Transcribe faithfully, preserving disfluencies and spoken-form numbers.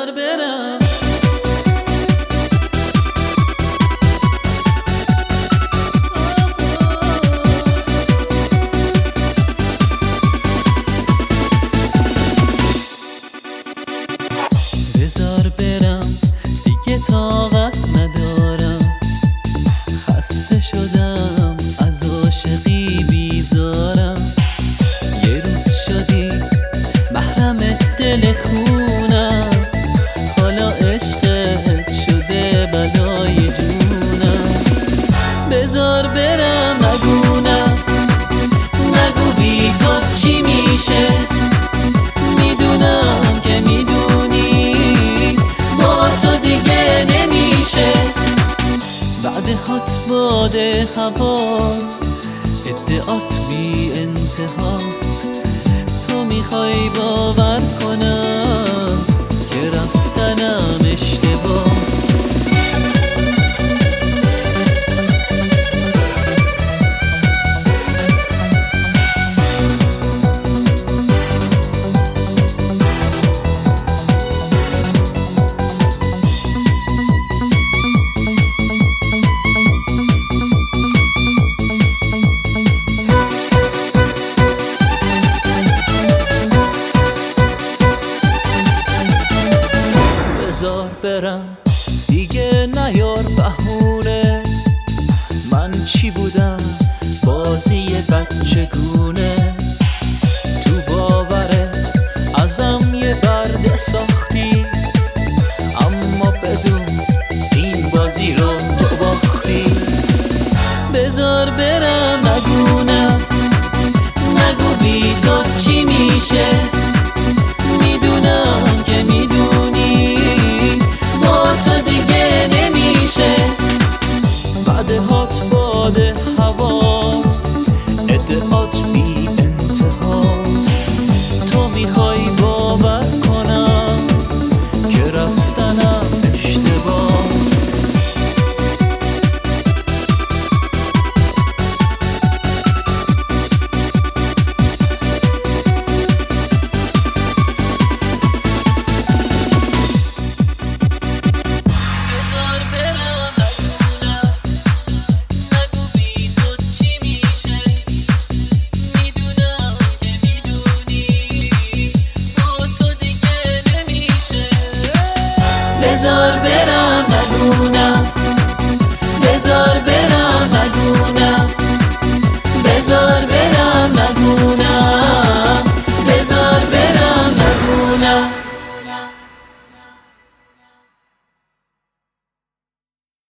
بذار برم. بذار برم دیگه طاقت ندارم، خسته شدم از عاشقی بیزارم. یه روز شدی محرم دل خونم، حالا عشقت شده بلای جونم. بذار برم نگو نه، نگو بی تو چی میشه، میدونم که میدونی با تو دیگه نمیشه. بعد هات باده هواست، ادعات بی انتهاست. تو میخوای باور کنم که رفتنم اشتباست. بذار برم دیگه نیار بهونه، من چی بودم بازی بچگونه. تو باورت ازم یه برده ساخت